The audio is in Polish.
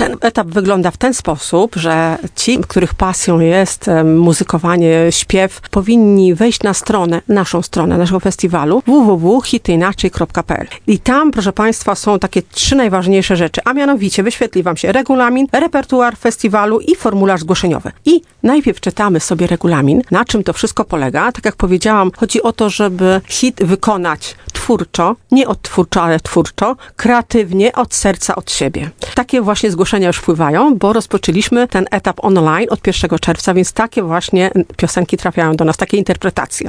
Ten etap wygląda w ten sposób, że ci, których pasją jest muzykowanie, śpiew, powinni wejść na stronę, naszą stronę, naszego festiwalu www.hityinaczej.pl. I tam, proszę Państwa, są takie 3 najważniejsze rzeczy, a mianowicie wyświetli Wam się regulamin, repertuar festiwalu i formularz zgłoszeniowy. I najpierw czytamy sobie regulamin, na czym to wszystko polega. Tak jak powiedziałam, chodzi o to, żeby hit wykonać twórczo, nie odtwórczo, ale twórczo, kreatywnie, od serca, od siebie. Takie właśnie zgłoszenia już wpływają, bo rozpoczęliśmy ten etap online od 1 czerwca, więc takie właśnie piosenki trafiają do nas, takie interpretacje.